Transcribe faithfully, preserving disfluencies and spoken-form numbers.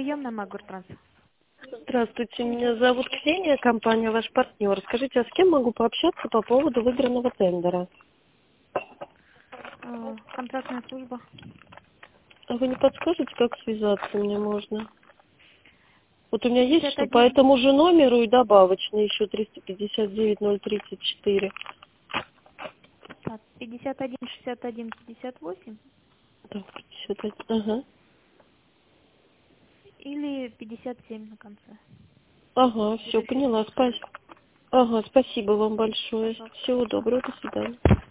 приемная Магуртранс. Здравствуйте, меня зовут Ксения, компания «Ваш партнер». Скажите, а с кем могу пообщаться по поводу выигранного тендера? Э, Контрактная служба. А вы не подскажете, как связаться мне можно? Вот у меня есть пятьдесят что по один. этому же номеру и добавочно еще триста пятьдесят девять ноль тридцать четыре. Так, пятьдесят один шестьдесят один пятьдесят восемь Так, пятьдесят один, ага. или пятьдесят семь на конце. Ага, все, Завершить поняла, голосовой. спасибо. Ага, спасибо вам большое. Пожалуйста. Всего доброго, до свидания.